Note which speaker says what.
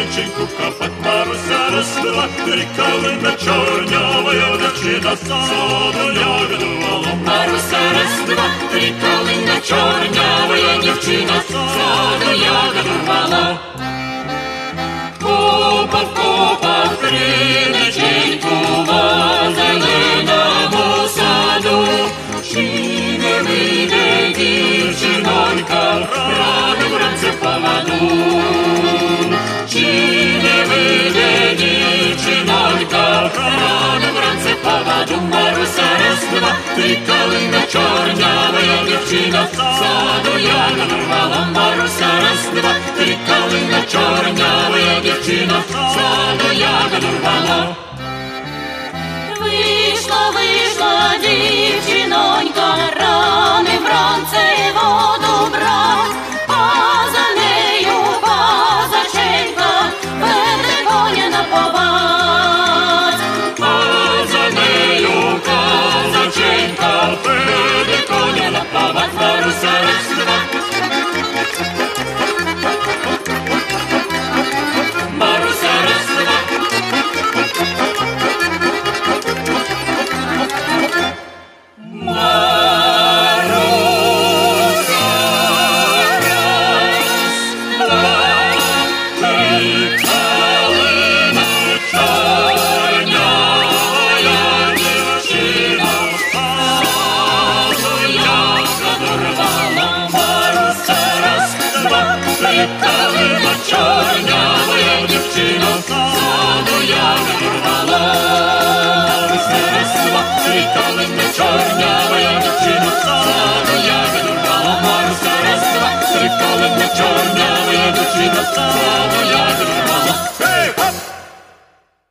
Speaker 1: дівчинку копать. Маруся росла, три калина чорнявая дівчина, саду ягоду рвала.
Speaker 2: Маруся росла, три калина чорнявая дівчина, саду ягоду рвала. Копав криниченьку во зеленому саду, чи не вийде дівчинонька рано вранці в поводу? Чи не вийде дівчинонька рано вранці в поводу? Маруся росла, три калина чорнявая дівчина, саду ягоду рвала. Маруся росла, три калина чорнявая дівчина, саду ягоду рвала. Вийшла дівчинонька рано вранці воду брать, а за нею козаченька веде коня на повадь.
Speaker 1: А за нею козаченька веде коня на повадь. Маруся росла, Маруся росла, калина чорнявая дівчина, саду ягоду рвала. Маруся росла, три калина чорнявая дівчина, саду ягоду рвала. Маруся росла, три калина чорнявая дівчина, саду ягоду